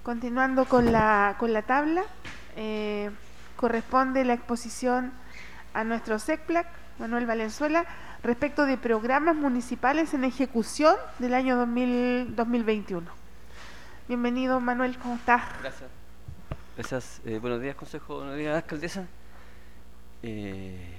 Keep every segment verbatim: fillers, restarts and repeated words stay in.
Continuando con la, con la tabla, eh, corresponde la exposición a nuestro SECPLAC, Manuel Valenzuela, respecto de programas municipales en ejecución del año dos mil, dos mil veintiuno. Bienvenido, Manuel, ¿cómo estás? Gracias. Gracias. Eh, buenos días, Consejo. Buenos días, Alcaldesa. Eh...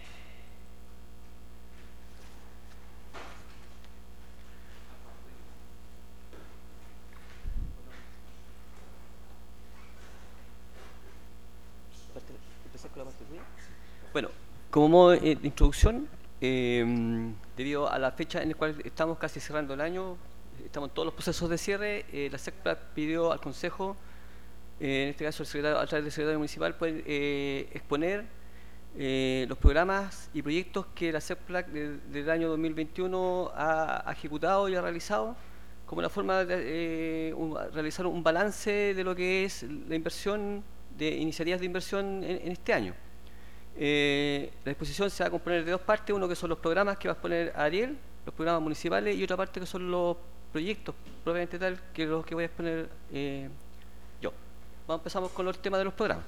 Bueno, como modo de introducción, eh, debido a la fecha en la cual estamos casi cerrando el año, estamos en todos los procesos de cierre, eh, la SECPLAC pidió al Consejo, eh, en este caso el secretario, a través del secretario municipal, poder eh, exponer eh, los programas y proyectos que la SECPLAC de, del año dos mil veintiuno ha, ha ejecutado y ha realizado, como una forma de eh, un, realizar un balance de lo que es la inversión, de iniciativas de inversión en, en este año. Eh, la exposición se va a componer de dos partes, uno que son los programas que va a exponer Ariel, los programas municipales, y otra parte que son los proyectos propiamente tal, que los que voy a exponer eh, yo. Vamos, empezamos con los temas de los programas.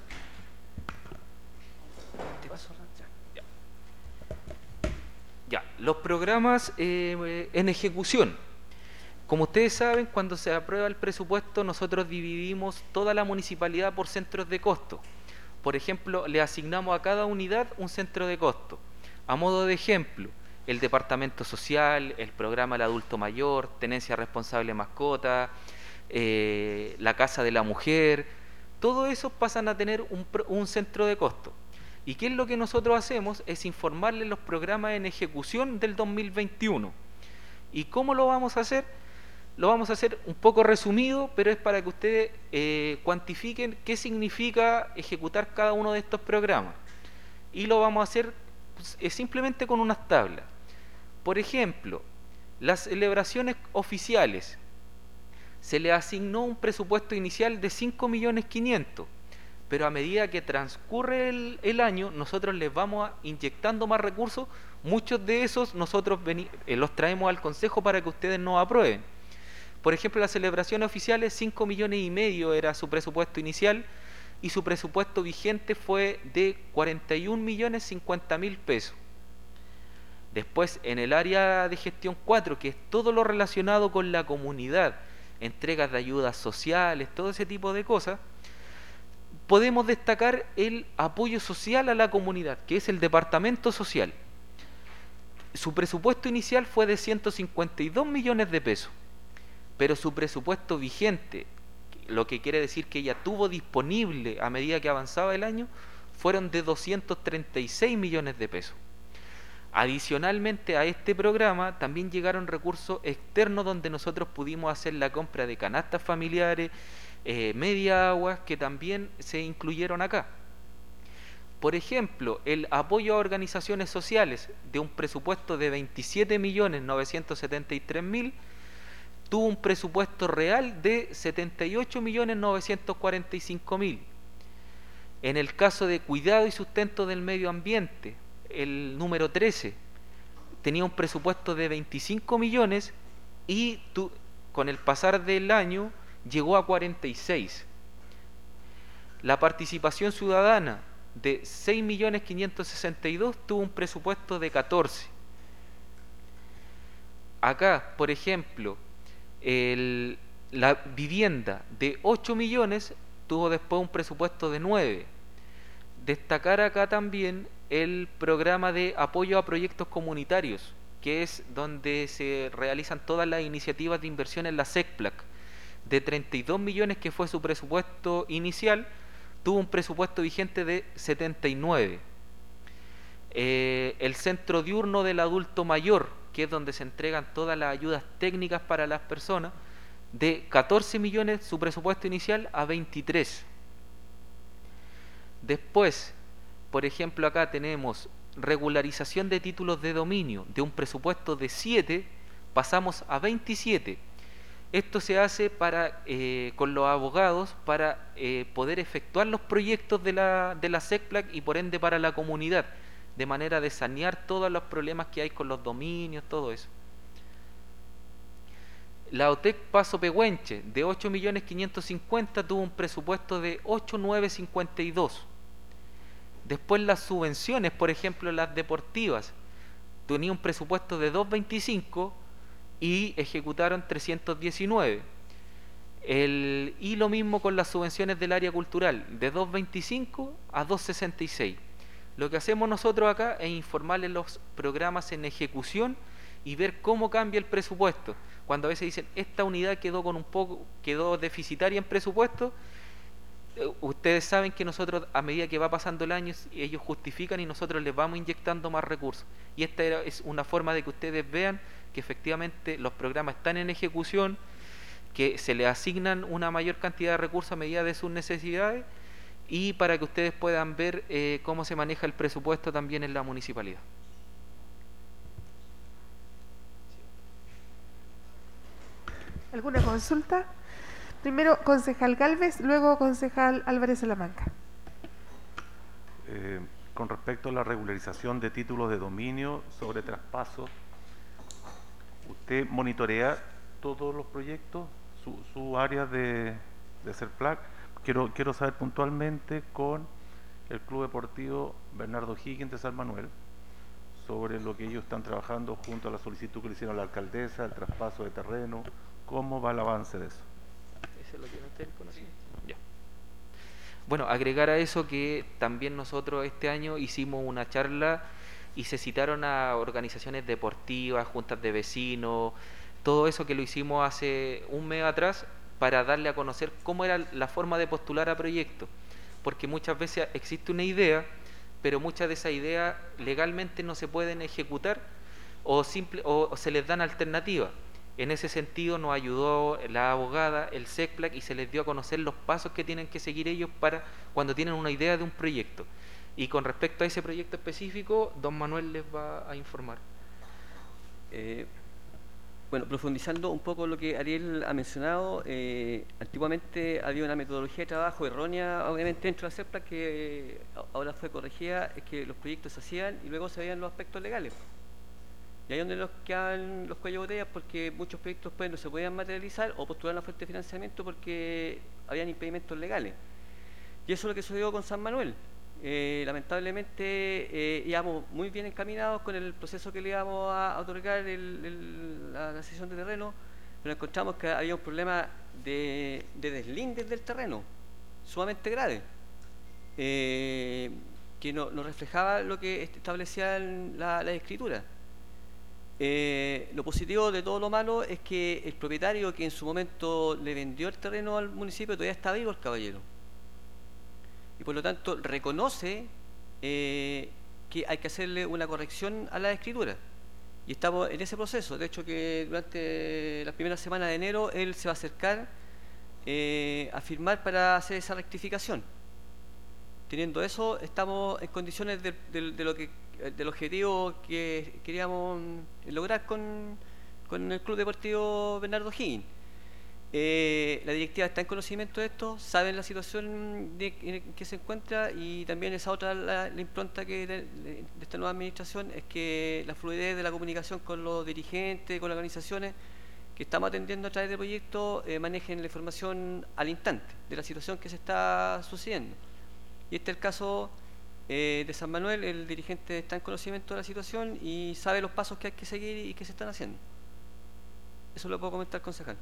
¿Te paso? Ya, ya. Los programas eh, en ejecución. Como ustedes saben, cuando se aprueba el presupuesto, nosotros dividimos toda la municipalidad por centros de costo. Por ejemplo, le asignamos a cada unidad un centro de costo. A modo de ejemplo, el departamento social, el programa del adulto mayor, tenencia responsable mascota, eh, la casa de la mujer, todo eso pasan a tener un, un centro de costo. ¿Y qué es lo que nosotros hacemos? Es informarles los programas en ejecución del dos mil veintiuno. ¿Y cómo lo vamos a hacer? Lo vamos a hacer un poco resumido, pero es para que ustedes eh, cuantifiquen qué significa ejecutar cada uno de estos programas. Y lo vamos a hacer pues, eh, simplemente con unas tablas. Por ejemplo, las celebraciones oficiales. Se le asignó un presupuesto inicial de cinco millones quinientos mil, pero a medida que transcurre el, el año, nosotros les vamos a, inyectando más recursos. Muchos de esos nosotros veni, eh, los traemos al Consejo para que ustedes nos aprueben. Por ejemplo, las celebraciones oficiales, cinco millones y medio era su presupuesto inicial y su presupuesto vigente fue de cuarenta y un millones cincuenta mil pesos. Después, en el área de gestión cuatro, que es todo lo relacionado con la comunidad, entregas de ayudas sociales, todo ese tipo de cosas, podemos destacar el apoyo social a la comunidad, que es el departamento social. Su presupuesto inicial fue de ciento cincuenta y dos millones de pesos. Pero su presupuesto vigente, lo que quiere decir que ella tuvo disponible a medida que avanzaba el año, fueron de doscientos treinta y seis millones de pesos. Adicionalmente a este programa también llegaron recursos externos donde nosotros pudimos hacer la compra de canastas familiares, eh, media aguas, que también se incluyeron acá. Por ejemplo, el apoyo a organizaciones sociales de un presupuesto de veintisiete millones novecientos setenta y tres mil, tuvo un presupuesto real de setenta y ocho millones novecientos cuarenta y cinco mil. En el caso de cuidado y sustento del medio ambiente, el número trece tenía un presupuesto de veinticinco millones y tu, con el pasar del año llegó a cuarenta y seis. La participación ciudadana de seis millones quinientos sesenta y dos tuvo un presupuesto de catorce. Acá, por ejemplo, El, la vivienda de ocho millones tuvo después un presupuesto de nueve. Destacar acá también el programa de apoyo a proyectos comunitarios, que es donde se realizan todas las iniciativas de inversión en la SECPLAC. De treinta y dos millones, que fue su presupuesto inicial, tuvo un presupuesto vigente de setenta y nueve. Eh, el centro diurno del adulto mayor, que es donde se entregan todas las ayudas técnicas para las personas, de catorce millones su presupuesto inicial a veintitrés. Después, por ejemplo, acá tenemos regularización de títulos de dominio, de un presupuesto de siete pasamos a veintisiete. Esto se hace para, eh, con los abogados para eh, poder efectuar los proyectos de la, de la SECPLAC y por ende para la comunidad, de manera de sanear todos los problemas que hay con los dominios, todo eso. La OTEC Paso Pehuenche, de ocho millones quinientos cincuenta, tuvo un presupuesto de ocho mil novecientos cincuenta y dos. Después las subvenciones, por ejemplo, las deportivas, tenía un presupuesto de doscientos veinticinco y ejecutaron trescientos diecinueve. El, y lo mismo con las subvenciones del área cultural, de doscientos veinticinco a doscientos sesenta y seis. Lo que hacemos nosotros acá es informarles los programas en ejecución y ver cómo cambia el presupuesto. Cuando a veces dicen, esta unidad quedó con un poco, quedó deficitaria en presupuesto, eh, ustedes saben que nosotros, a medida que va pasando el año, ellos justifican y nosotros les vamos inyectando más recursos. Y esta era, es una forma de que ustedes vean que efectivamente los programas están en ejecución, que se les asignan una mayor cantidad de recursos a medida de sus necesidades, y para que ustedes puedan ver eh, cómo se maneja el presupuesto también en la municipalidad. ¿Alguna consulta? Primero concejal Gálvez, luego concejal Álvarez Salamanca. Eh, con respecto a la regularización de títulos de dominio sobre traspaso, ¿usted monitorea todos los proyectos, su, su área de, de CERPLAC? Quiero, quiero saber puntualmente con el Club Deportivo Bernardo Higgins de San Manuel sobre lo que ellos están trabajando junto a la solicitud que le hicieron a la alcaldesa, el traspaso de terreno. ¿Cómo va el avance de eso? ¿Ese lo tiene usted conocido? Ya. Bueno, agregar a eso que también nosotros este año hicimos una charla y se citaron a organizaciones deportivas, juntas de vecinos, todo eso que lo hicimos hace un mes atrás para darle a conocer cómo era la forma de postular a proyectos, porque muchas veces existe una idea, pero muchas de esas ideas legalmente no se pueden ejecutar o, simple, o se les dan alternativas. En ese sentido nos ayudó la abogada, el CECPLAC, y se les dio a conocer los pasos que tienen que seguir ellos para cuando tienen una idea de un proyecto. Y con respecto a ese proyecto específico, don Manuel les va a informar. Eh, bueno, profundizando un poco lo que Ariel ha mencionado, eh, antiguamente había una metodología de trabajo errónea, obviamente, dentro de la CECPLAC, que eh, ahora fue corregida, es que los proyectos se hacían y luego se veían los aspectos legales. Y ahí es donde nos quedan los cuellos de botella, porque muchos proyectos pues, no se podían materializar o postular una fuente de financiamiento porque habían impedimentos legales. Y eso es lo que sucedió con San Manuel. Eh, lamentablemente eh, íbamos muy bien encaminados con el proceso que le íbamos a otorgar el, el, la, la cesión de terreno, pero encontramos que había un problema de, de deslindes del terreno, sumamente grave, eh, que no, no reflejaba lo que establecía la, la escritura. Eh, lo positivo de todo lo malo es que el propietario que en su momento le vendió el terreno al municipio todavía está vivo, el caballero, y por lo tanto reconoce eh, que hay que hacerle una corrección a la escritura, y estamos en ese proceso. De hecho, que durante las primeras semanas de enero él se va a acercar eh, a firmar para hacer esa rectificación. Teniendo eso, estamos en condiciones de, de, de lo que del objetivo que queríamos lograr con, con el Club Deportivo Bernardo Higgins. Eh, la directiva está en conocimiento de esto, saben la situación de, en que se encuentra, y también esa otra, la, la impronta que de, de esta nueva administración es que la fluidez de la comunicación con los dirigentes, con las organizaciones que estamos atendiendo a través del proyecto, eh, manejen la información al instante de la situación que se está sucediendo. Y este es el caso eh, de San Manuel. El dirigente está en conocimiento de la situación y sabe los pasos que hay que seguir y que se están haciendo. Eso lo puedo comentar, concejal.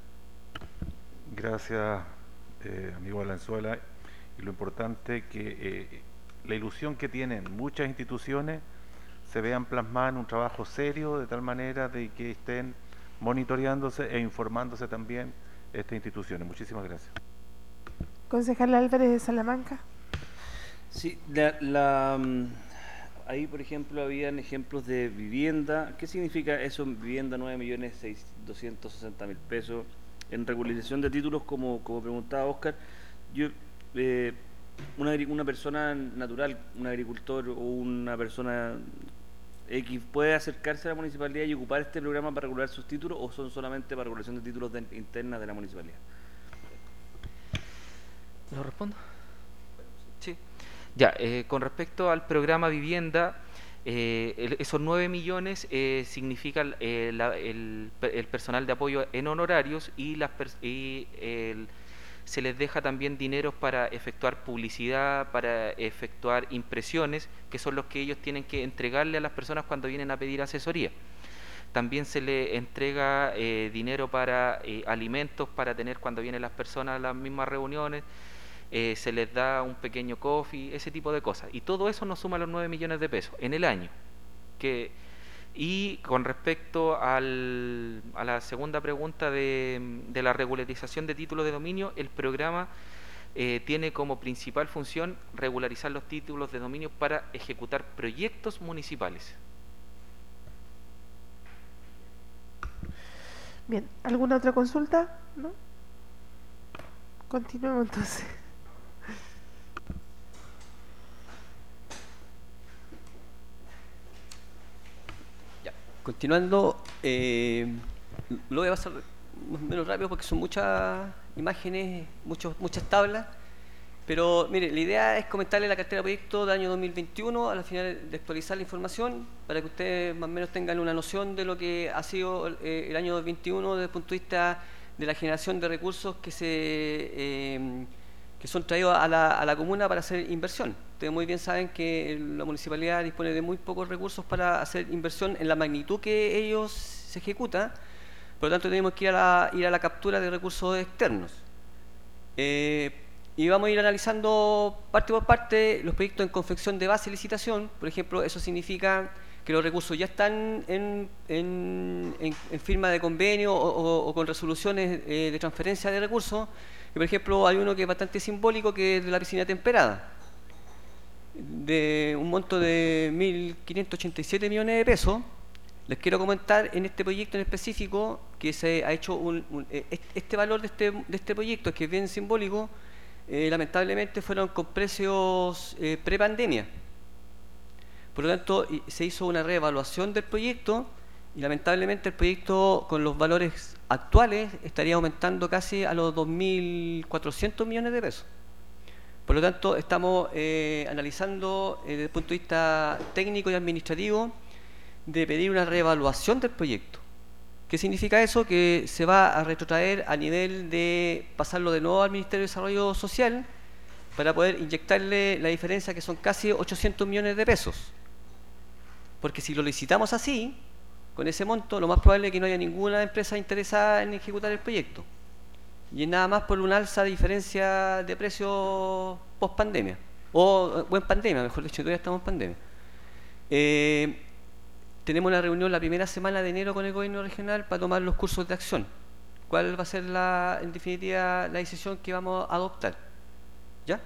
Gracias, eh, amigo Valenzuela. Y lo importante es que eh, la ilusión que tienen muchas instituciones se vean plasmadas en un trabajo serio, de tal manera de que estén monitoreándose e informándose también estas instituciones. Muchísimas gracias. Concejal Álvarez de Salamanca. Sí, la, la, ahí por ejemplo habían ejemplos de vivienda. ¿Qué significa eso en vivienda? nueve millones doscientos sesenta mil pesos. En regularización de títulos, como, como preguntaba Óscar, yo, eh, una, una persona natural, un agricultor o una persona X, ¿puede acercarse a la municipalidad y ocupar este programa para regular sus títulos, o son solamente para regulación de títulos de, internas de la municipalidad? ¿Lo respondo? Sí. Ya, eh, con respecto al programa vivienda, Eh, el- esos nueve millones eh, significan eh, la- el, pe- el personal de apoyo en honorarios y, las pers- y el- se les deja también dinero para efectuar publicidad, para efectuar impresiones, que son los que ellos tienen que entregarle a las personas cuando vienen a pedir asesoría. También se le entrega eh, dinero para eh, alimentos para tener cuando vienen las personas a las mismas reuniones, eh, se les da un pequeño coffee, ese tipo de cosas. Y todo eso nos suma los nueve millones de pesos en el año. Que, y con respecto al, a la segunda pregunta de, de la regularización de títulos de dominio, el programa eh, tiene como principal función regularizar los títulos de dominio para ejecutar proyectos municipales. Bien, ¿alguna otra consulta? ¿No? Continuemos entonces. Ya, continuando, eh, lo voy a pasar más o menos rápido porque son muchas imágenes, muchos, muchas tablas, pero mire, la idea es comentarle la cartera de proyectos del año dos mil veintiuno, a la final de actualizar la información, para que ustedes más o menos tengan una noción de lo que ha sido eh, el año dos mil veintiuno desde el punto de vista de la generación de recursos que se eh, que son traídos a la, a la comuna para hacer inversión. Ustedes muy bien saben que la municipalidad dispone de muy pocos recursos para hacer inversión en la magnitud que ellos se ejecuta, por lo tanto tenemos que ir a la, ir a la captura de recursos externos. Eh, y vamos a ir analizando parte por parte los proyectos en confección de base de licitación. Por ejemplo, eso significa que los recursos ya están en, en, en, en firma de convenio o, o, o con resoluciones eh, de transferencia de recursos. Y por ejemplo, hay uno que es bastante simbólico, que es de la piscina temperada, de un monto de mil quinientos ochenta y siete millones de pesos. Les quiero comentar en este proyecto en específico que se ha hecho un, un, este valor de este, de este proyecto, que es bien simbólico, eh, lamentablemente fueron con precios eh, pre-pandemia. Por lo tanto, se hizo una reevaluación del proyecto y lamentablemente el proyecto con los valores actuales estaría aumentando casi a los dos mil cuatrocientos millones de pesos. Por lo tanto, estamos eh, analizando eh, desde el punto de vista técnico y administrativo de pedir una reevaluación del proyecto. ¿Qué significa eso? Que se va a retrotraer a nivel de pasarlo de nuevo al Ministerio de Desarrollo Social para poder inyectarle la diferencia, que son casi ochocientos millones de pesos. Porque si lo licitamos así, con ese monto, lo más probable es que no haya ninguna empresa interesada en ejecutar el proyecto. Y es nada más por una alza de diferencia de precios post pandemia, o, o en pandemia, mejor dicho, todavía estamos en pandemia. Eh, tenemos una reunión la primera semana de enero con el gobierno regional para tomar los cursos de acción. ¿Cuál va a ser, la, en definitiva, la decisión que vamos a adoptar? ¿Ya?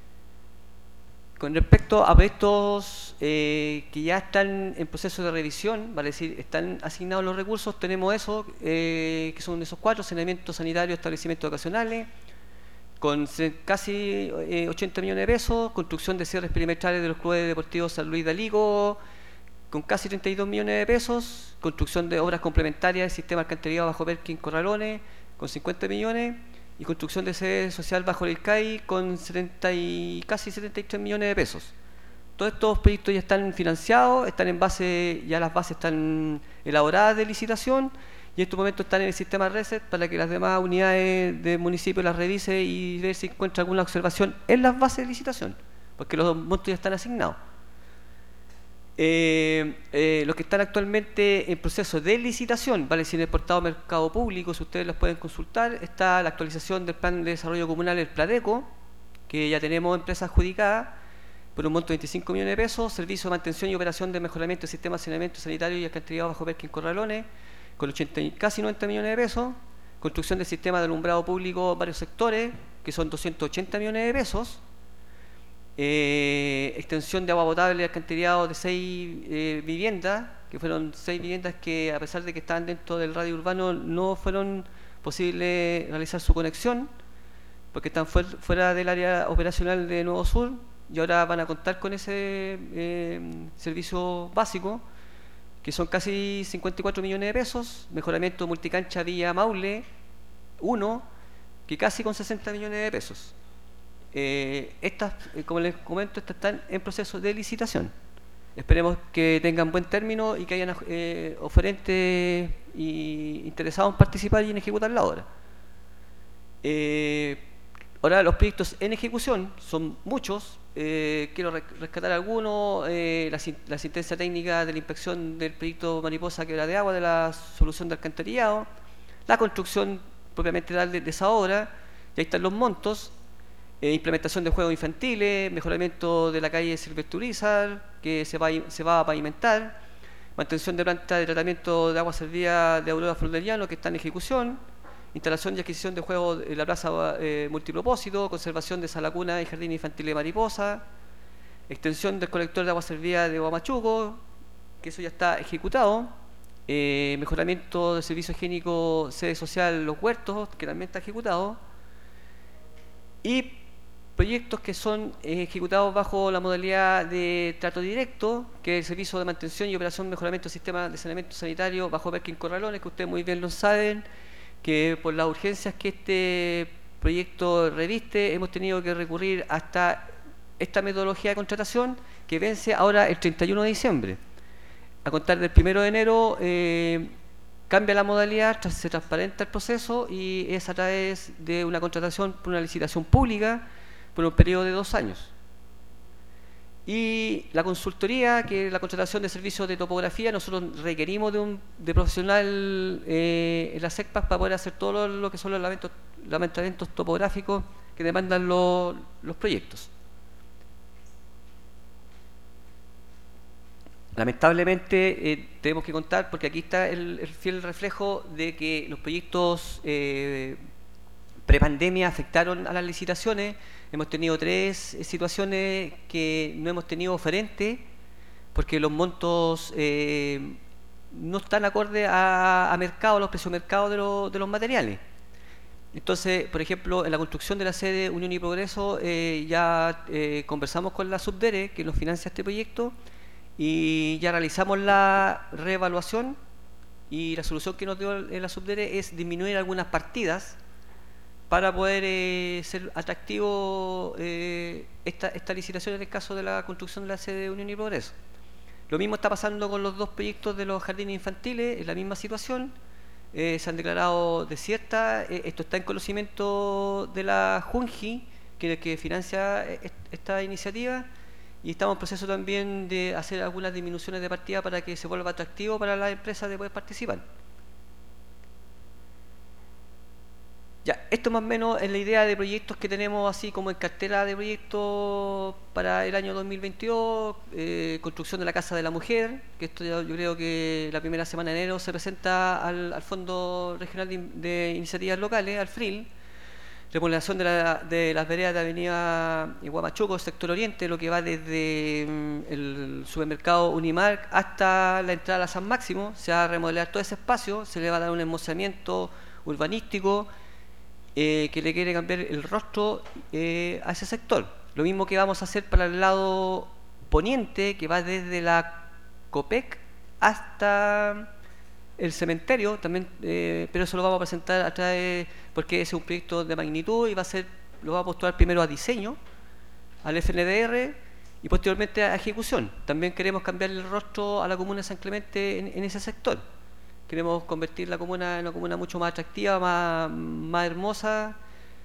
Con respecto a proyectos eh, que ya están en proceso de revisión, vale decir, están asignados los recursos, tenemos eso, eh, que son esos cuatro: saneamiento sanitario, establecimientos ocasionales, con casi eh, ochenta millones de pesos, construcción de cierres perimetrales de los clubes deportivos San Luis de Alico, con casi treinta y dos millones de pesos, construcción de obras complementarias del sistema alcantarillado bajo Perkin Corralones, con cincuenta millones, y construcción de sede social bajo el I C A I con setenta y, casi setenta y tres millones de pesos. Todos estos proyectos ya están financiados, están en base, ya las bases están elaboradas de licitación, y en estos momentos están en el sistema RESET para que las demás unidades del municipio las revise y ver si encuentra alguna observación en las bases de licitación, porque los montos ya están asignados. Eh, eh, los que están actualmente en proceso de licitación, vale decir, en el portal Mercado Público, si ustedes los pueden consultar, está la actualización del Plan de Desarrollo Comunal, el PLADECO, que ya tenemos empresas adjudicadas por un monto de veinticinco millones de pesos, servicio de mantención y operación de mejoramiento del sistema de saneamiento sanitario y alcantarillado bajo Perkin Corralones, con ochenta, casi noventa millones de pesos, construcción del sistema de alumbrado público en varios sectores, que son doscientos ochenta millones de pesos, Eh, extensión de agua potable y alcantarillado de seis eh, viviendas, que fueron seis viviendas que, a pesar de que estaban dentro del radio urbano, no fueron posible realizar su conexión porque están fuer fuera del área operacional de Nuevo Sur, y ahora van a contar con ese eh, servicio básico, que son casi cincuenta y cuatro millones de pesos. Mejoramiento multicancha Villa Maule uno, que casi con sesenta millones de pesos. Eh, estas, eh, como les comento, estas están en proceso de licitación. Esperemos que tengan buen término y que hayan eh, oferentes y interesados en participar y en ejecutar la obra. Eh, ahora, los proyectos en ejecución son muchos. Eh, quiero rescatar algunos. Eh, la, la asistencia técnica de la inspección del proyecto Mariposa Quebra de Agua, de la solución de alcantarillado, la construcción propiamente tal de, de esa obra, y ahí están los montos. Eh, implementación de juegos infantiles, mejoramiento de la calle Silvestre Urizar, que se va, se va a pavimentar, mantención de planta de tratamiento de agua servida de Aurora Floreliano, que está en ejecución, instalación y adquisición de juegos en la plaza eh, multipropósito, conservación de sala cuna y jardín infantil de Mariposa, extensión del colector de agua servida de Guamachuco, que eso ya está ejecutado, eh, mejoramiento del servicio higiénico sede social Los Huertos, que también está ejecutado, y proyectos que son eh, ejecutados bajo la modalidad de trato directo, que es el servicio de mantención y operación mejoramiento del sistema de saneamiento sanitario bajo Perkin Corralones, que ustedes muy bien lo saben, que por las urgencias que este proyecto reviste, hemos tenido que recurrir hasta esta metodología de contratación, que vence ahora el treinta y uno de diciembre. A contar del primero de enero, eh, cambia la modalidad, se transparenta el proceso y es a través de una contratación por una licitación pública por un periodo de dos años. Y la consultoría, que es la contratación de servicios de topografía, nosotros requerimos de un de profesional eh, en las SECPAS para poder hacer todo lo, lo que son los lamentos, levantamientos topográficos que demandan lo, los proyectos. Lamentablemente eh, tenemos que contar, porque aquí está el, el fiel reflejo de que los proyectos eh, prepandemia afectaron a las licitaciones. Hemos tenido tres situaciones que no hemos tenido oferente porque los montos eh, no están acorde a, a mercado, a los precios de mercado de, lo, de los materiales. Entonces, por ejemplo, en la construcción de la sede Unión y Progreso eh, ya eh, conversamos con la Subdere, que nos financia este proyecto, y ya realizamos la reevaluación, y la solución que nos dio la Subdere es disminuir algunas partidas para poder eh, ser atractivo eh, esta, esta licitación en el caso de la construcción de la sede de Unión y Progreso. Lo mismo está pasando con los dos proyectos de los jardines infantiles, en la misma situación. Eh, se han declarado desiertas. Eh, esto está en conocimiento de la Junji, que, que financia esta iniciativa, y estamos en proceso también de hacer algunas disminuciones de partida para que se vuelva atractivo para las empresas de poder participar. Ya, esto más o menos es la idea de proyectos que tenemos así como en cartera de proyectos para el año dos mil veintidós, eh, construcción de la Casa de la Mujer, que esto ya, yo creo que la primera semana de enero se presenta al, al Fondo Regional de, de Iniciativas Locales, al FRIL, remodelación de, la, de las veredas de Avenida Guamachuco, sector oriente, lo que va desde mm, el supermercado Unimark hasta la entrada a la San Máximo. Se va a remodelar todo ese espacio, se le va a dar un hermosamiento urbanístico, Eh, que le quiere cambiar el rostro eh, a ese sector. Lo mismo que vamos a hacer para el lado poniente, que va desde la COPEC hasta el cementerio, también, eh, pero eso lo vamos a presentar a través, porque ese es un proyecto de magnitud y va a ser, lo va a postular primero a diseño, al F N D R y posteriormente a ejecución. También queremos cambiar el rostro a la comuna de San Clemente en, en ese sector. Queremos convertir la comuna en una comuna mucho más atractiva, más, más hermosa,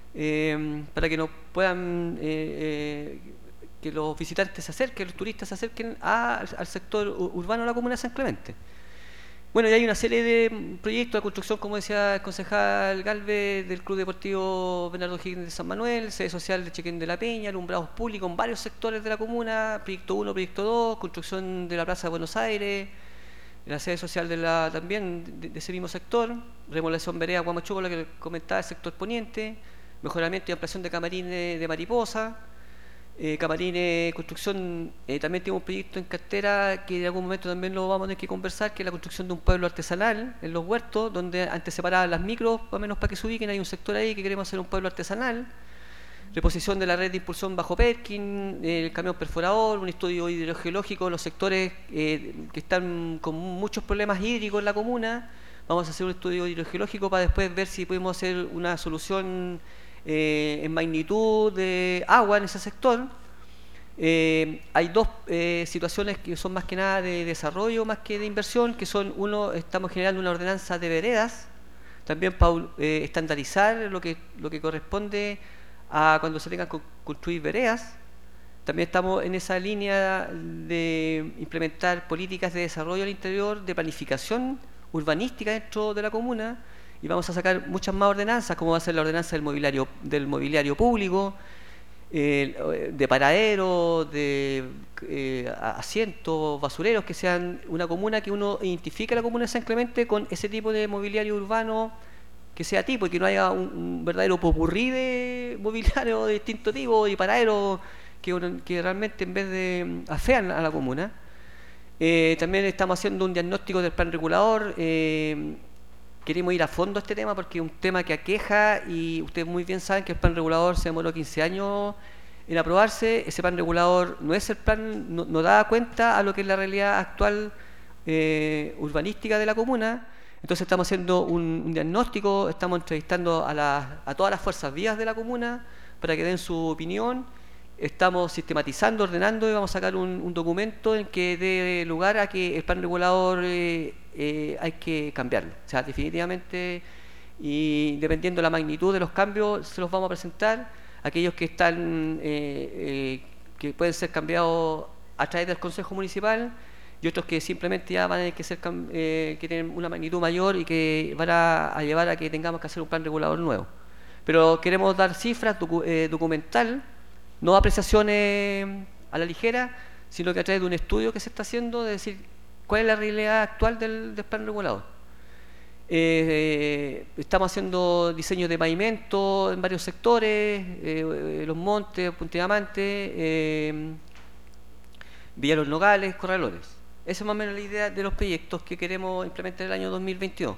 eh, para que nos puedan, eh, eh, que los visitantes se acerquen, los turistas se acerquen a, al sector urbano de la comuna de San Clemente. Bueno, y hay una serie de proyectos de construcción, como decía el concejal Galvez, del Club Deportivo Bernardo Higgins de San Manuel, sede social de Chequén de la Peña, alumbrados públicos en varios sectores de la comuna, proyecto uno, proyecto dos, construcción de la Plaza de Buenos Aires, la sede social de la, también de, de ese mismo sector, remodelación vereda Guamachuco, la que comentaba, el sector poniente, mejoramiento y ampliación de camarines de Mariposa, eh, camarines, construcción, eh, también tenemos un proyecto en cartera que en algún momento también lo vamos a tener que conversar, que es la construcción de un pueblo artesanal en Los Huertos, donde antes separaban las micros, más o menos para que se ubiquen, hay un sector ahí que queremos hacer un pueblo artesanal. Reposición de la red de impulsión bajo Perkin, el camión perforador, un estudio hidrogeológico de los sectores eh, que están con muchos problemas hídricos en la comuna. Vamos a hacer un estudio hidrogeológico para después ver si podemos hacer una solución eh, en magnitud de agua en ese sector. Eh, hay dos eh, situaciones que son más que nada de desarrollo, más que de inversión, que son, uno, estamos generando una ordenanza de veredas, también para eh, estandarizar lo que, lo que corresponde a cuando se tengan que construir veredas. También estamos en esa línea de implementar políticas de desarrollo al interior, de planificación urbanística dentro de la comuna, y vamos a sacar muchas más ordenanzas, como va a ser la ordenanza del mobiliario, del mobiliario público, eh, de paraderos, de eh, asientos, basureros, que sean una comuna, que uno identifique la comuna de San Clemente con ese tipo de mobiliario urbano que sea tipo, y que no haya un, un verdadero popurrí de mobiliario de distinto tipo y paraderos que, que realmente en vez de afean a la comuna. Eh, también estamos haciendo un diagnóstico del plan regulador. Eh, queremos ir a fondo a este tema porque es un tema que aqueja, y ustedes muy bien saben que el plan regulador se demoró quince años en aprobarse. Ese plan regulador no es el plan, no, no da cuenta a lo que es la realidad actual eh, urbanística de la comuna. Entonces estamos haciendo un, un diagnóstico, estamos entrevistando a, la, a todas las fuerzas vivas de la comuna para que den su opinión. Estamos sistematizando, ordenando, y vamos a sacar un, un documento en que dé lugar a que el plan regulador eh, eh, hay que cambiarlo. O sea, definitivamente, y dependiendo de la magnitud de los cambios, se los vamos a presentar. Aquellos que están, eh, eh, que pueden ser cambiados a través del Consejo Municipal, y otros que simplemente ya van a tener que ser eh, que tienen una magnitud mayor y que van a, a llevar a que tengamos que hacer un plan regulador nuevo. Pero queremos dar cifras docu eh, documental, no apreciaciones a la ligera, sino que a través de un estudio que se está haciendo, de decir cuál es la realidad actual del, del plan regulador. Eh, estamos haciendo diseños de pavimento en varios sectores, eh, Los Montes, Punta Diamante, eh, Villa Los Nogales, Corralones. Esa es más o menos la idea de los proyectos que queremos implementar el año dos mil veintidós.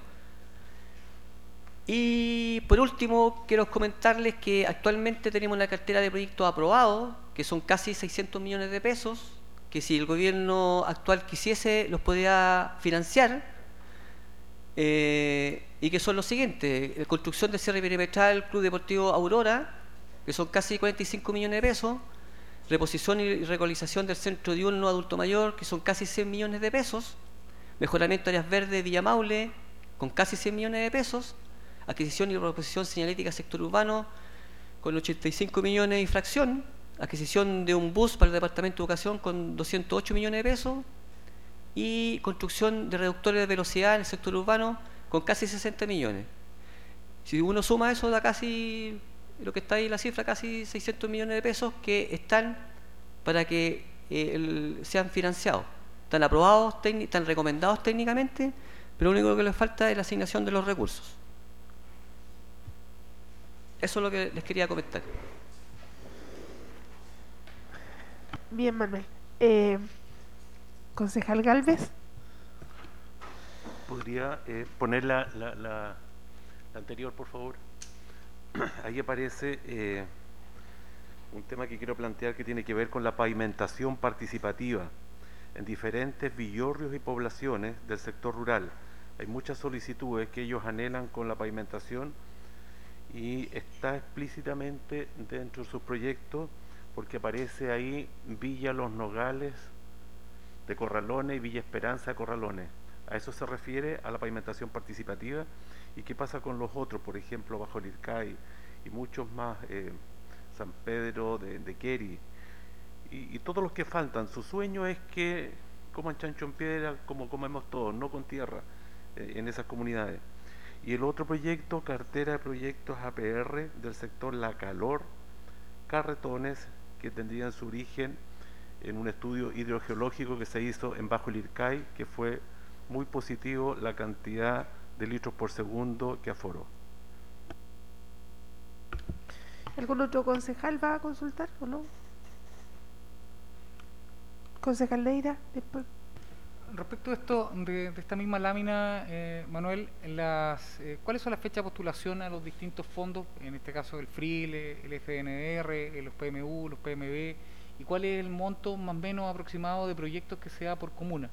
Y por último, quiero comentarles que actualmente tenemos una cartera de proyectos aprobados, que son casi seiscientos millones de pesos, que si el gobierno actual quisiese los podría financiar, eh, y que son los siguientes: la construcción del cierre perimetral Club Deportivo Aurora, que son casi cuarenta y cinco millones de pesos; reposición y regularización del centro diurno adulto mayor, que son casi cien millones de pesos; mejoramiento de áreas verdes Villa Maule, con casi cien millones de pesos; adquisición y reposición señalética sector urbano, con ochenta y cinco millones de infracción; adquisición de un bus para el Departamento de Educación, con doscientos ocho millones de pesos; y construcción de reductores de velocidad en el sector urbano, con casi sesenta millones. Si uno suma eso, da casi, lo que está ahí la cifra, casi seiscientos millones de pesos que están para que eh, el, sean financiados. Están aprobados, están recomendados técnicamente, pero lo único que les falta es la asignación de los recursos. Eso es lo que les quería comentar. Bien, Manuel. Eh, Concejal Gálvez. ¿Podría eh, poner la, la, la, la anterior, por favor? Ahí aparece eh, un tema que quiero plantear, que tiene que ver con la pavimentación participativa en diferentes villorrios y poblaciones del sector rural. Hay muchas solicitudes que ellos anhelan con la pavimentación, y está explícitamente dentro de sus proyectos, porque aparece ahí Villa Los Nogales de Corralones y Villa Esperanza de Corralones. A eso se refiere, a la pavimentación participativa. ¿Y qué pasa con los otros? Por ejemplo, Bajo el Ircay y muchos más, eh, San Pedro de, de Queri, y, y todos los que faltan. Su sueño es que coman chancho en piedra como comemos todos, no con tierra, eh, en esas comunidades. Y el otro proyecto, cartera de proyectos A P R del sector La Calor, Carretones, que tendrían su origen en un estudio hidrogeológico que se hizo en Bajo el Ircay, que fue muy positivo la cantidad de litros por segundo que aforó. ¿Algún otro concejal va a consultar o no? Concejal Neira, después. Respecto a esto, de, de esta misma lámina, eh, Manuel, las, eh, ¿cuáles son las fechas de postulación a los distintos fondos? En este caso el F R I L, el F N D R, los P M U, los P M B, ¿y cuál es el monto más o menos aproximado de proyectos que se da por comuna?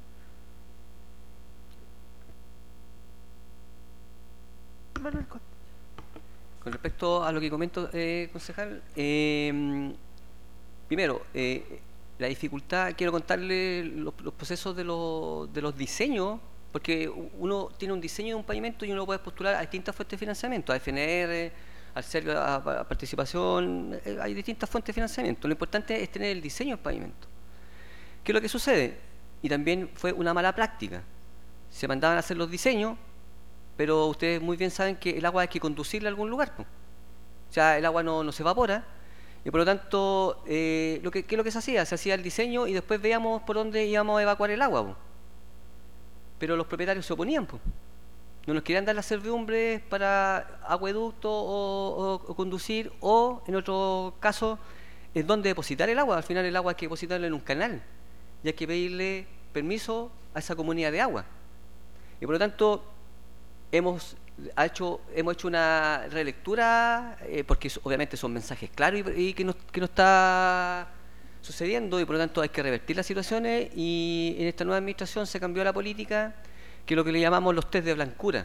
Manuel. Con respecto a lo que comento, eh, concejal, eh, primero, eh, La dificultad, quiero contarle los, los procesos de los, de los diseños, porque uno tiene un diseño de un pavimento y uno puede postular a distintas fuentes de financiamiento, a F N R, al C E R, a, a participación, eh, hay distintas fuentes de financiamiento. Lo importante es tener el diseño del pavimento. ¿Qué es lo que sucede? Y también fue una mala práctica. Se mandaban a hacer los diseños, pero ustedes muy bien saben que el agua hay que conducirla a algún lugar, pues. O sea, el agua no, no se evapora, y por lo tanto, eh, lo que, ¿qué es lo que se hacía? Se hacía el diseño y después veíamos por dónde íbamos a evacuar el agua, pues. Pero los propietarios se oponían, pues. No nos querían dar las servidumbres para acueducto o, o, o conducir, o en otro caso, es donde depositar el agua. Al final el agua hay que depositarla en un canal y hay que pedirle permiso a esa comunidad de agua. Y por lo tanto, hemos ha hecho hemos hecho una relectura, eh, porque obviamente son mensajes claros y, y que, no, que no está sucediendo, y por lo tanto hay que revertir las situaciones, y en esta nueva administración se cambió la política, que es lo que le llamamos los test de blancura.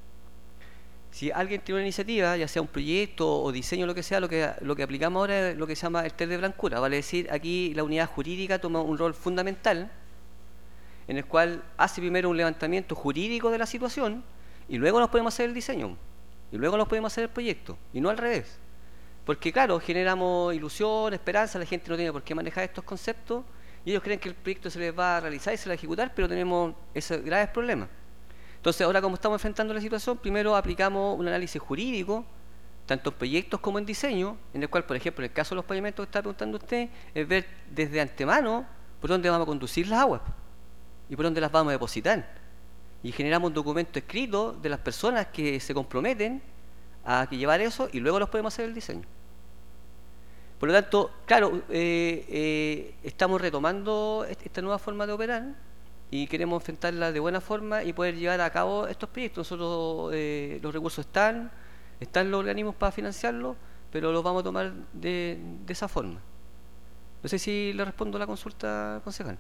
Si alguien tiene una iniciativa, ya sea un proyecto o diseño, lo que sea, lo que, lo que aplicamos ahora es lo que se llama el test de blancura. Vale decir, aquí la unidad jurídica toma un rol fundamental, en el cual hace primero un levantamiento jurídico de la situación, y luego nos podemos hacer el diseño, y luego nos podemos hacer el proyecto, y no al revés. Porque claro, generamos ilusión, esperanza, la gente no tiene por qué manejar estos conceptos, y ellos creen que el proyecto se les va a realizar y se les va a ejecutar, pero tenemos esos graves problemas. Entonces, ahora como estamos enfrentando la situación, primero aplicamos un análisis jurídico, tanto en proyectos como en diseño, en el cual, por ejemplo, en el caso de los pavimentos que está preguntando usted, es ver desde antemano por dónde vamos a conducir las aguas y por dónde las vamos a depositar. Y generamos un documento escrito de las personas que se comprometen a que llevar eso, y luego los podemos hacer el diseño. Por lo tanto, claro, eh, eh, estamos retomando esta nueva forma de operar y queremos enfrentarla de buena forma y poder llevar a cabo estos proyectos. Nosotros, eh, los recursos están, están los organismos para financiarlos, pero los vamos a tomar de, de esa forma. No sé si le respondo a la consulta, concejal.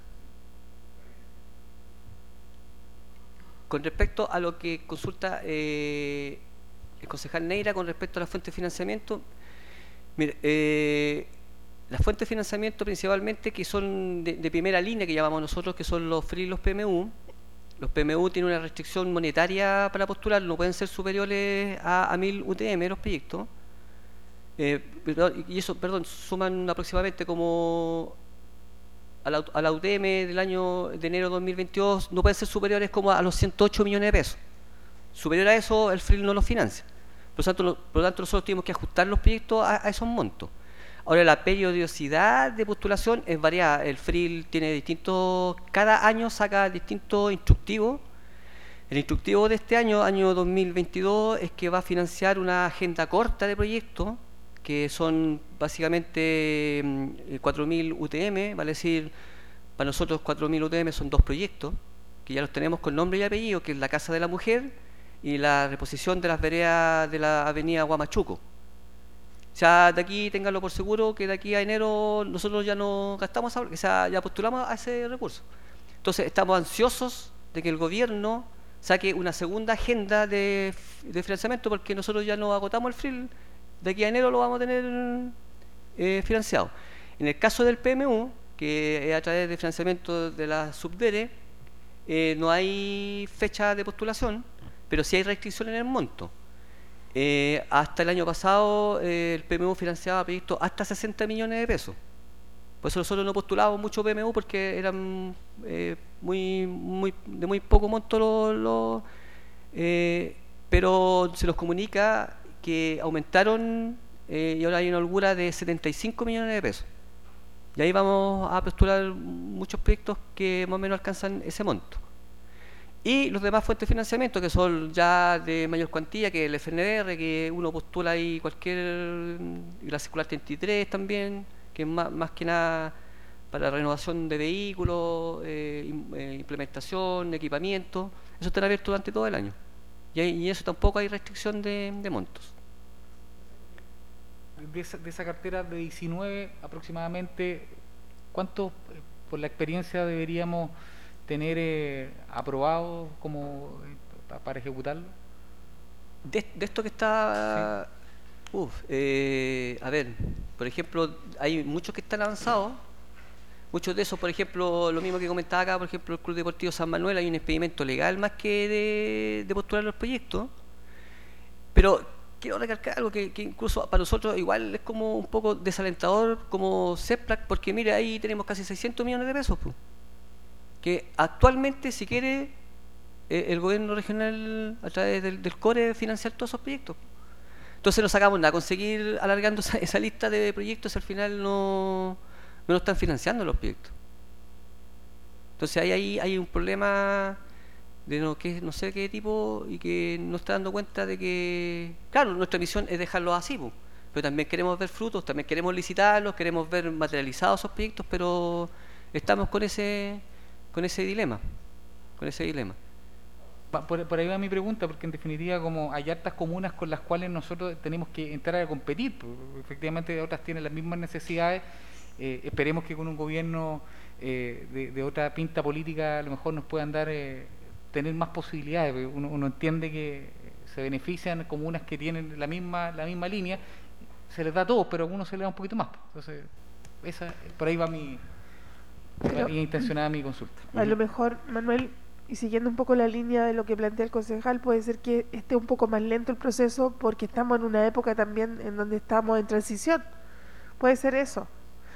Con respecto a lo que consulta eh, el concejal Neira con respecto a las fuentes de financiamiento, mire, eh, las fuentes de financiamiento principalmente que son de, de primera línea, que llamamos nosotros, que son los F R I y los P M U. Los P M U tienen una restricción monetaria para postular, no pueden ser superiores a, a mil U T M los proyectos. Eh, y eso, perdón, suman aproximadamente como a la, a la U T M del año de enero de dos mil veintidós, no pueden ser superiores como a los ciento ocho millones de pesos. Superior a eso, el F R I no los financia. Por lo tanto, por lo tanto nosotros tenemos que ajustar los proyectos a, a esos montos. Ahora, la periodicidad de postulación es variada. El F R I tiene distintos, cada año saca distintos instructivos. El instructivo de este año, año dos mil veintidós, es que va a financiar una agenda corta de proyectos, que son básicamente cuatro mil U T M, vale decir, para nosotros cuatro mil U T M son dos proyectos, que ya los tenemos con nombre y apellido, que es la Casa de la Mujer y la reposición de las veredas de la avenida Guamachuco. Ya de aquí, ténganlo por seguro, que de aquí a enero nosotros ya no gastamos, o sea, ya postulamos a ese recurso. Entonces, estamos ansiosos de que el gobierno saque una segunda agenda de, de financiamiento, porque nosotros ya no agotamos el F R I, de aquí a enero lo vamos a tener eh, financiado. En el caso del P M U, que es a través de financiamiento de la Subdere, eh, no hay fecha de postulación, pero sí hay restricción en el monto. Eh, hasta el año pasado eh, el P M U financiaba proyectos hasta sesenta millones de pesos. Por eso nosotros no postulábamos mucho P M U, porque eran eh, muy, muy, de muy poco monto, los, los, eh, pero se nos comunica que aumentaron eh, y ahora hay una holgura de setenta y cinco millones de pesos. Y ahí vamos a postular muchos proyectos que más o menos alcanzan ese monto. Y los demás fuentes de financiamiento, que son ya de mayor cuantía, que el F N R, que uno postula ahí cualquier, y la circular treinta y tres también, que es más, más que nada para renovación de vehículos, eh, implementación, equipamiento. Eso está abierto durante todo el año. Y, hay, y eso tampoco hay restricción de, de montos. De esa, de esa cartera de diecinueve aproximadamente, ¿cuántos, por la experiencia, deberíamos tener eh, aprobado como eh, para ejecutarlo? De, de esto que está... Sí. Uf, eh, a ver, por ejemplo, hay muchos que están avanzados. muchos de esos, por ejemplo, lo mismo que comentaba acá, por ejemplo, el Club Deportivo San Manuel, hay un impedimento legal más que de, de postular los proyectos. Pero quiero recalcar algo que, que incluso para nosotros igual es como un poco desalentador como CEPLAC, porque mire, ahí tenemos casi seiscientos millones de pesos, pues, que actualmente si quiere eh, el gobierno regional a través del, del CORE financiar todos esos proyectos. Entonces no sacamos nada, conseguir alargando esa, esa lista de proyectos, al final no, no lo están financiando los proyectos. Entonces ahí hay, hay un problema de no, que, no sé qué tipo, y que no está dando cuenta de que, claro, nuestra misión es dejarlos así, pues, pero también queremos ver frutos, también queremos licitarlos, queremos ver materializados esos proyectos, pero estamos con ese con ese dilema, con ese dilema. Por, por ahí va mi pregunta, porque en definitiva como hay hartas comunas con las cuales nosotros tenemos que entrar a competir, pues, efectivamente otras tienen las mismas necesidades, eh, esperemos que con un gobierno eh, de, de otra pinta política a lo mejor nos puedan dar eh, tener más posibilidades, porque uno, uno entiende que se benefician comunas que tienen la misma la misma línea, se les da a todos, pero a algunos se les da un poquito más, entonces esa por ahí va mi, pero, mi intencionada mi consulta. A lo mejor, Manuel, y siguiendo un poco la línea de lo que plantea el concejal, puede ser que esté un poco más lento el proceso porque estamos en una época también en donde estamos en transición. Puede ser eso.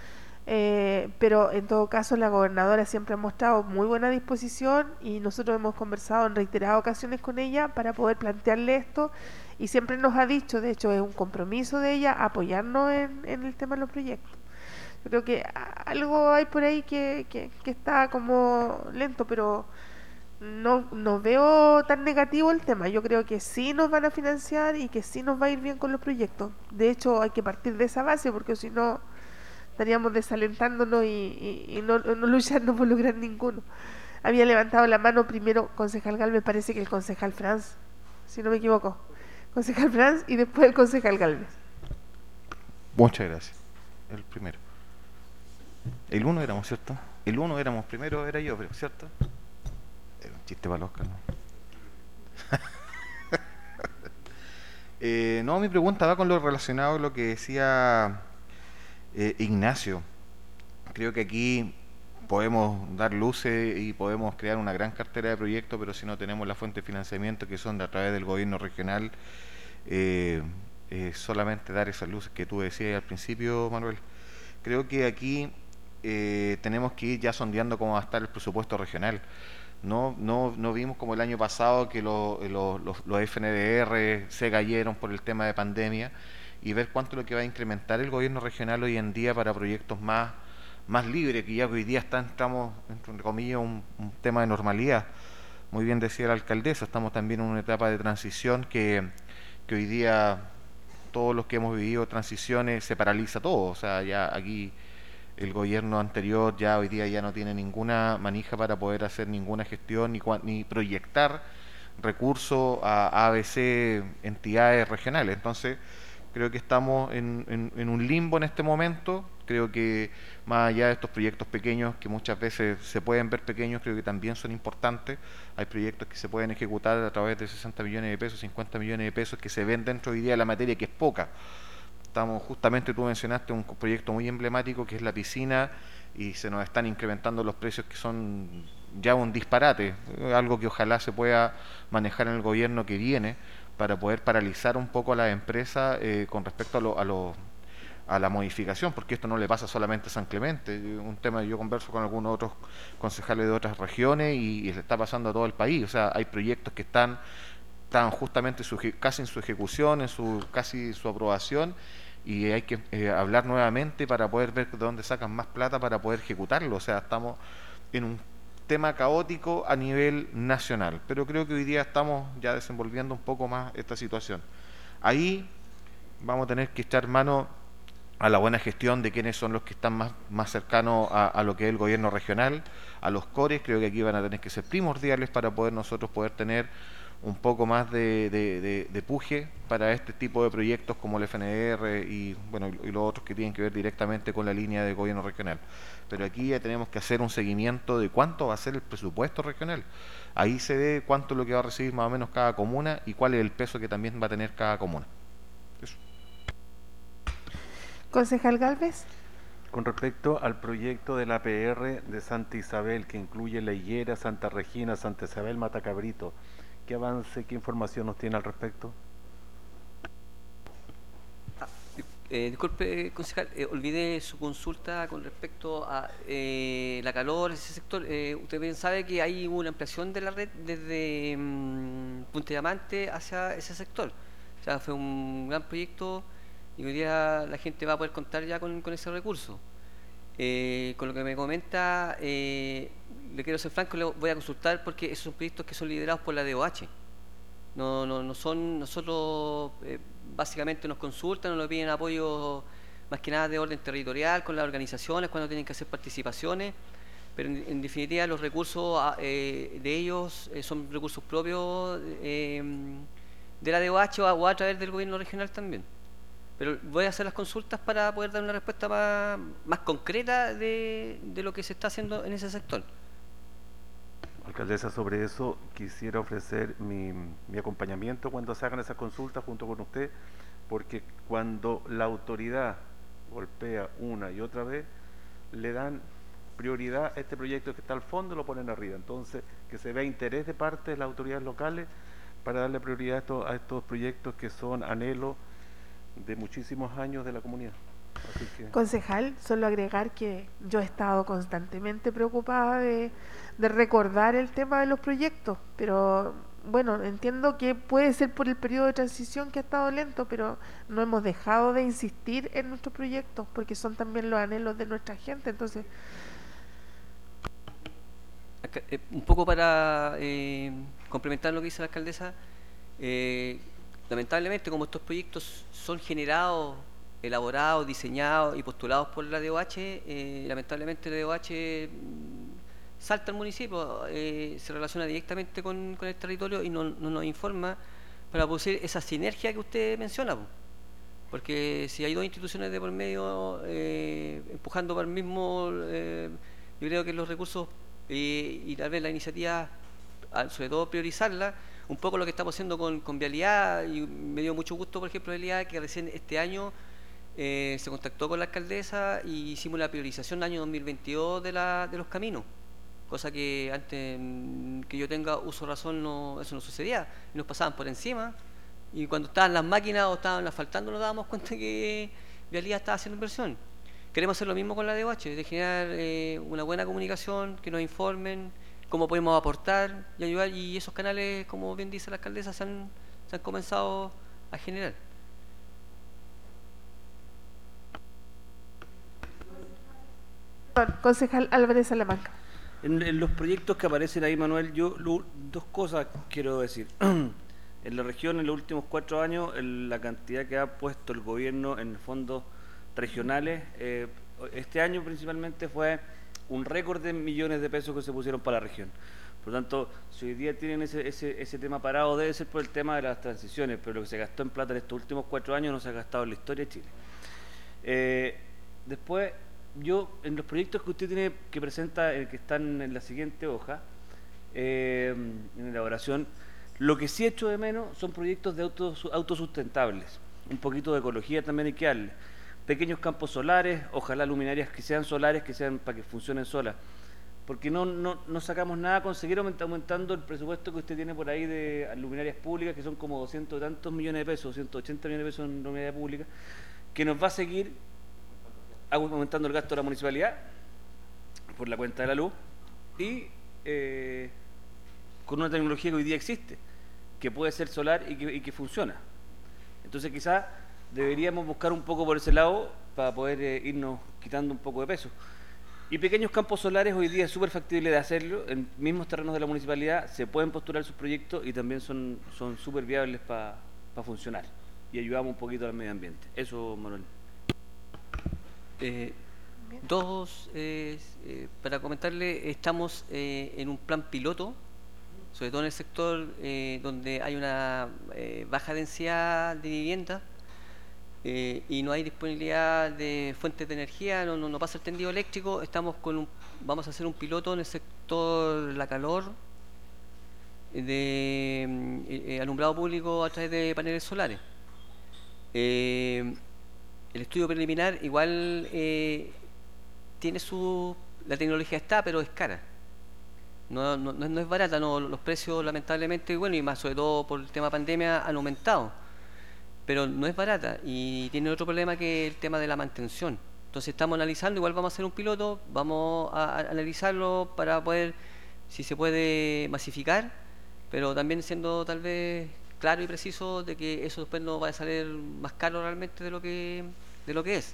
Eh, pero en todo caso la gobernadora siempre ha mostrado muy buena disposición y nosotros hemos conversado en reiteradas ocasiones con ella para poder plantearle esto y siempre nos ha dicho, de hecho es un compromiso de ella apoyarnos en, en el tema de los proyectos. Yo creo que algo hay por ahí que, que, que está como lento, pero no, no veo tan negativo el tema. Yo creo que sí nos van a financiar y que sí nos va a ir bien con los proyectos. De hecho hay que partir de esa base porque si no estaríamos desalentándonos y, y, y no, no luchando por lograr ninguno. Había levantado la mano primero concejal Galvez, parece que el concejal Franz, si no me equivoco. Concejal Franz y después el concejal Galvez. Muchas gracias. El primero. El uno éramos, ¿cierto? El uno éramos primero, era yo, pero ¿cierto? Era un chiste para los Oscar, ¿no? eh, no, mi pregunta va con lo relacionado a lo que decía eh, Ignacio. Creo que aquí podemos dar luces y podemos crear una gran cartera de proyectos, pero si no tenemos la fuente de financiamiento que son de a través del gobierno regional, eh, eh, solamente dar esas luces que tú decías al principio, Manuel. Creo que aquí eh, tenemos que ir ya sondeando cómo va a estar el presupuesto regional. No, no, no vimos como el año pasado que lo, lo, los, los F N D R se cayeron por el tema de pandemia, y ver cuánto es lo que va a incrementar el gobierno regional hoy en día para proyectos más, más libres, que ya hoy día está, estamos, entre comillas, un, un tema de normalidad. Muy bien decía la alcaldesa, estamos también en una etapa de transición que, que hoy día todos los que hemos vivido transiciones se paraliza todo. O sea, ya aquí el gobierno anterior ya hoy día ya no tiene ninguna manija para poder hacer ninguna gestión ni, ni proyectar recursos a A B C entidades regionales. Entonces creo que estamos en, en, en un limbo en este momento. Creo que más allá de estos proyectos pequeños, que muchas veces se pueden ver pequeños, creo que también son importantes. Hay proyectos que se pueden ejecutar a través de sesenta millones de pesos, cincuenta millones de pesos, que se ven dentro hoy día de la materia, que es poca. Estamos, justamente tú mencionaste un proyecto muy emblemático que es la piscina, y se nos están incrementando los precios que son ya un disparate, algo que ojalá se pueda manejar en el gobierno que viene para poder paralizar un poco a las empresas eh, con respecto a lo, a lo a la modificación, porque esto no le pasa solamente a San Clemente. Un tema, yo converso con algunos otros concejales de otras regiones y, y le está pasando a todo el país. O sea, hay proyectos que están, están justamente su, casi en su ejecución, en su casi su aprobación, y hay que eh, hablar nuevamente para poder ver de dónde sacan más plata para poder ejecutarlo. O sea, estamos en un tema caótico a nivel nacional, pero creo que hoy día estamos ya desenvolviendo un poco más esta situación. Ahí vamos a tener que echar mano a la buena gestión de quienes son los que están más, más cercanos a, a lo que es el gobierno regional, a los cores. Creo que aquí van a tener que ser primordiales para poder nosotros poder tener un poco más de, de, de, de puje para este tipo de proyectos como el F N D R y bueno y los otros que tienen que ver directamente con la línea de gobierno regional. Pero aquí ya tenemos que hacer un seguimiento de cuánto va a ser el presupuesto regional. Ahí se ve cuánto es lo que va a recibir más o menos cada comuna y cuál es el peso que también va a tener cada comuna. Eso. Concejal Galvez. Con respecto al proyecto de la P R de Santa Isabel, que incluye La Higuera, Santa Regina, Santa Isabel, Matacabrito, ¿qué avance, qué información nos tiene al respecto? Ah, eh, disculpe, concejal, eh, olvidé su consulta con respecto a eh, la calor, ese sector. Eh, usted bien sabe que hay una ampliación de la red desde mm, Punta Diamante hacia ese sector. O sea, fue un gran proyecto y hoy día la gente va a poder contar ya con, con ese recurso. Eh, con lo que me comenta, eh, le quiero ser franco, le voy a consultar porque esos son proyectos que son liderados por la D O H. No, no, no son, nosotros eh, básicamente nos consultan, nos piden apoyo más que nada de orden territorial con las organizaciones cuando tienen que hacer participaciones, pero en, en definitiva los recursos eh, de ellos eh, son recursos propios eh, de la D O H o a, o a través del gobierno regional también. Pero voy a hacer las consultas para poder dar una respuesta más, más concreta de, de lo que se está haciendo en ese sector. Alcaldesa, sobre eso quisiera ofrecer mi, mi acompañamiento cuando se hagan esas consultas junto con usted, porque cuando la autoridad golpea una y otra vez, le dan prioridad a este proyecto que está al fondo y lo ponen arriba. Entonces, que se vea interés de parte de las autoridades locales para darle prioridad a estos, a estos proyectos que son anhelos de muchísimos años de la comunidad. Así que... Concejal, solo agregar que yo he estado constantemente preocupada de, de recordar el tema de los proyectos, pero bueno, entiendo que puede ser por el periodo de transición que ha estado lento, pero no hemos dejado de insistir en nuestros proyectos porque son también los anhelos de nuestra gente. Entonces, Acá, eh, un poco para eh, complementar lo que dice la alcaldesa, eh, lamentablemente como estos proyectos son generados, elaborados, diseñados y postulados por la D O H, eh, lamentablemente la D O H mm, salta al municipio, eh, se relaciona directamente con, con el territorio y no, no nos informa para producir esa sinergia que usted menciona. Porque si hay dos instituciones de por medio eh, empujando para el mismo, eh, yo creo que los recursos eh, y tal vez la iniciativa, sobre todo priorizarla, un poco lo que estamos haciendo con, con Vialidad, y me dio mucho gusto, por ejemplo, Vialidad, que recién este año eh, se contactó con la alcaldesa y hicimos la priorización del año dos mil veintidós de, la, de los caminos, cosa que antes que yo tenga uso de razón no, eso no sucedía, y nos pasaban por encima, y cuando estaban las máquinas o estaban asfaltando nos dábamos cuenta que Vialidad estaba haciendo inversión. Queremos hacer lo mismo con la D O H, de generar eh, una buena comunicación, que nos informen cómo podemos aportar y ayudar, y esos canales, como bien dice la alcaldesa, se han, se han comenzado a generar. concejal Álvarez Salamanca. En, en los proyectos que aparecen ahí, Manuel, yo lo, dos cosas quiero decir. En la región, en los últimos cuatro años, el, la cantidad que ha puesto el gobierno en fondos regionales, eh, este año principalmente fue un récord de millones de pesos que se pusieron para la región. Por lo tanto, si hoy día tienen ese, ese, ese tema parado, debe ser por el tema de las transiciones, pero lo que se gastó en plata en estos últimos cuatro años no se ha gastado en la historia de Chile. Eh, después, yo, en los proyectos que usted tiene, que presenta, eh, que están en la siguiente hoja, eh, en elaboración, lo que sí echo de menos son proyectos de autos, autosustentables, un poquito de ecología también hay que darle. Pequeños campos solares, ojalá luminarias que sean solares, que sean para que funcionen solas, porque no, no, no sacamos nada con seguir aumentando el presupuesto que usted tiene por ahí de luminarias públicas, que son como doscientos y tantos millones de pesos, doscientos ochenta millones de pesos en luminaria pública, que nos va a seguir aumentando el gasto de la municipalidad por la cuenta de la luz y eh, con una tecnología que hoy día existe, que puede ser solar y que, y que funciona. Entonces quizás deberíamos buscar un poco por ese lado para poder eh, irnos quitando un poco de peso. Y pequeños campos solares hoy día es súper factible de hacerlo, en mismos terrenos de la municipalidad se pueden postular sus proyectos y también son son súper viables para pa funcionar y ayudamos un poquito al medio ambiente. Eso, Manuel. Eh, dos, eh, eh, para comentarle, estamos eh, en un plan piloto, sobre todo en el sector eh, donde hay una eh, baja densidad de vivienda eh, y no hay disponibilidad de fuentes de energía, no, no, no pasa el tendido eléctrico. Estamos con un, vamos a hacer un piloto en el sector la calor de eh, alumbrado público a través de paneles solares. Eh, el estudio preliminar igual eh, tiene su... La tecnología está, pero es cara. No, no, no es barata, no, los precios lamentablemente, bueno, y más sobre todo por el tema pandemia, han aumentado. Pero no es barata y tiene otro problema que el tema de la mantención. Entonces estamos analizando, igual vamos a hacer un piloto, vamos a, a analizarlo para poder, si se puede masificar, pero también siendo tal vez claro y preciso de que eso después no va a salir más caro realmente de lo que, de lo que es.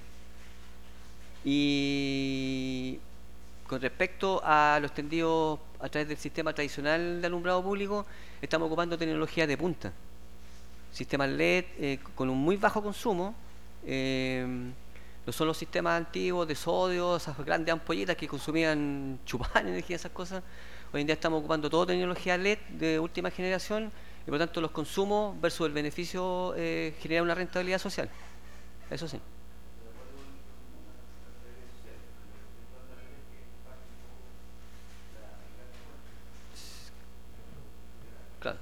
Y con respecto a los tendidos a través del sistema tradicional de alumbrado público, estamos ocupando tecnología de punta. Sistemas L E D eh, con un muy bajo consumo. Eh, no son los sistemas antiguos de sodio, esas grandes ampolletas que consumían chupaban energía, esas cosas. Hoy en día estamos ocupando toda tecnología L E D de última generación y por lo tanto los consumos versus el beneficio eh, generan una rentabilidad social. Eso sí. Claro.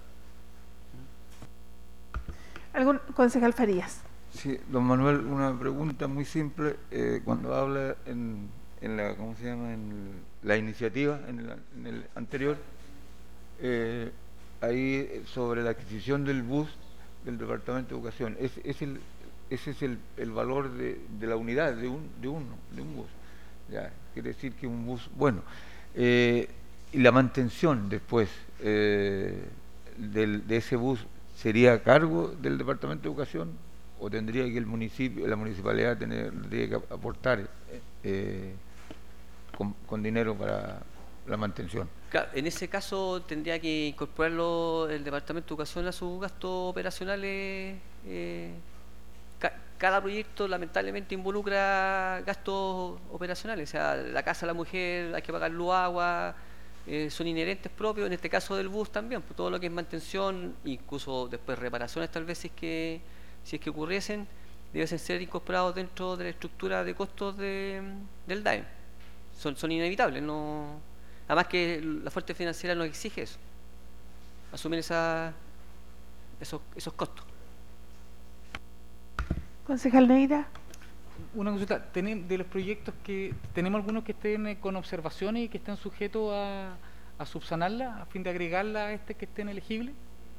¿Algún concejal Farías? Sí, don Manuel, una pregunta muy simple. Eh, cuando habla en, en la, ¿cómo se llama? En la iniciativa, en el, en el anterior, eh, ahí sobre la adquisición del bus del Departamento de Educación, es, es el, ese es el, el valor de, de la unidad, de un, de uno, de un bus. Ya, quiere decir que un bus, bueno, eh, y la mantención después eh, del, de ese bus sería a cargo del Departamento de Educación o tendría que el municipio, la municipalidad tener, tendría que aportar eh, con, con dinero para la mantención. Claro, en ese caso tendría que incorporarlo el Departamento de Educación a sus gastos operacionales. Eh, ca cada proyecto lamentablemente involucra gastos operacionales, o sea, la casa de la mujer hay que pagar luz, agua, eh, son inherentes propios, en este caso del bus también, pues todo lo que es mantención, incluso después reparaciones tal vez si es que, si es que ocurriesen, deben ser incorporados dentro de la estructura de costos de, del D A E. Son, son inevitables, no... Además que la fuente financiera nos exige eso, asumir esa, esos, esos costos. Concejal Neira. Una consulta, de los proyectos que tenemos algunos que estén con observaciones y que estén sujetos a, a subsanarla a fin de agregarla a este que estén elegibles.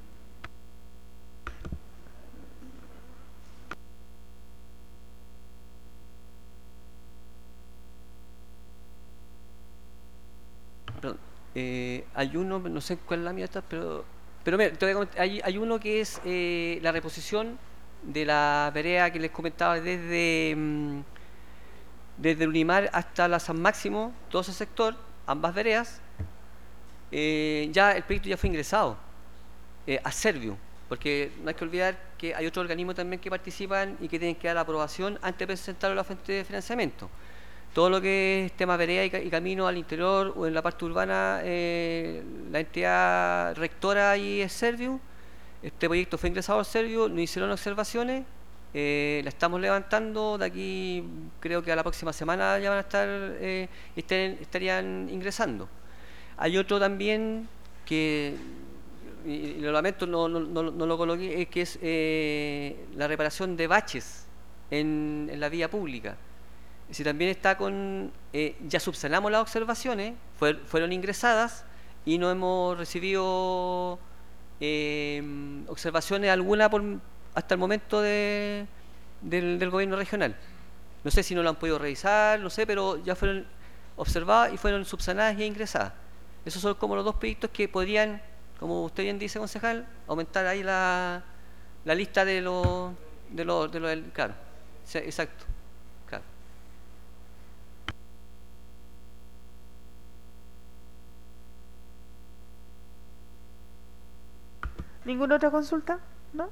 Perdón, eh, hay uno, no sé cuál es la mía, pero pero mira, te voy a comentar, hay, hay uno que es eh, la reposición de la vereda que les comentaba desde mm, desde Unimar hasta la San Máximo, todo ese sector, ambas veredas, eh, ya el proyecto ya fue ingresado eh, a Serviu, porque no hay que olvidar que hay otros organismos también que participan y que tienen que dar la aprobación antes de presentarlo a la fuente de financiamiento. Todo lo que es tema vereda y, y camino al interior o en la parte urbana, eh, la entidad rectora ahí es Serviu. Este proyecto fue ingresado al Serviu, nos hicieron observaciones, eh, la estamos levantando, de aquí creo que a la próxima semana ya van a estar, eh, estén, estarían ingresando. Hay otro también que, y, y lo lamento, no, no, no, no lo coloqué, es que es eh, la reparación de baches en, en la vía pública. Si también está con, eh, ya subsanamos las observaciones, fue, fueron ingresadas y no hemos recibido eh, observaciones alguna por, hasta el momento de, del, del gobierno regional. No sé si no lo han podido revisar, no sé, pero ya fueron observadas y fueron subsanadas y ingresadas. Esos son como los dos proyectos que podrían, como usted bien dice, concejal, aumentar ahí la, la lista de los, de los, de los, claro, sí, exacto. ¿Ninguna otra consulta? ¿No?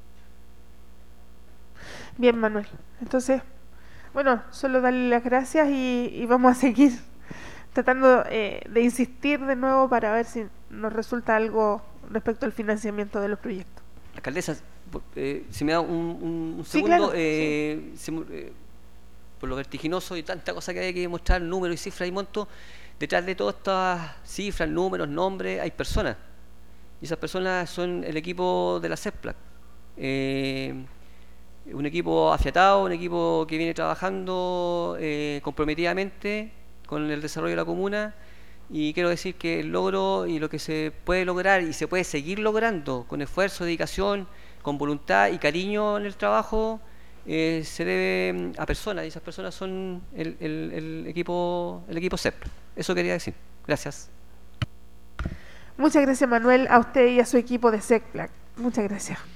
Bien, Manuel. Entonces, bueno, solo darle las gracias y, y vamos a seguir tratando eh, de insistir de nuevo para ver si nos resulta algo respecto al financiamiento de los proyectos. Alcaldesa, eh, si me da un, un, un sí, segundo, claro. eh, sí. se, eh, por lo vertiginoso y tanta cosa que hay que mostrar, números y cifras y montos, detrás de todas estas cifras, números, nombres, hay personas. Y esas personas son el equipo de la CESPLAC. Eh, un equipo afiatado, un equipo que viene trabajando eh, comprometidamente con el desarrollo de la comuna, y quiero decir que el logro y lo que se puede lograr y se puede seguir logrando con esfuerzo, dedicación, con voluntad y cariño en el trabajo, eh, se debe a personas, y esas personas son el, el, el equipo el equipo CEPLAC. Eso quería decir. Gracias. Muchas gracias, Manuel, a usted y a su equipo de CEPLAC. Muchas gracias.